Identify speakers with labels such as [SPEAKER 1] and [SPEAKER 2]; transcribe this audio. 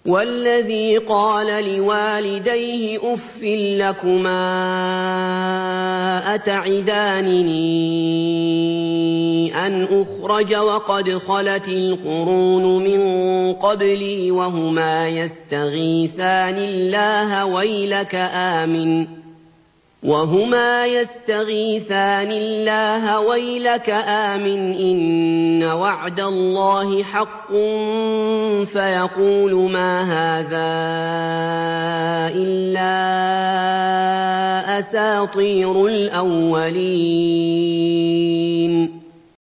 [SPEAKER 1] وَالَّذِي قَالَ لِوَالِدَيْهِ أُفٍّ لَّكُمَا أَتَعِدَانِنِي أَنْ أُخْرَجَ وَقَدْ خَلَتِ الْقُرُونُ مِن قَبْلِي وَهُمَا يَسْتَغِيثَانِ اللَّهَ وَيْلَكَ آمِنْ إِنَّ وَعْدَ اللَّهِ حَقٌّ فَيَقُولُ مَا هَٰذَا إِلَّا أَسَاطِيرُ الْأَوَّلِينَ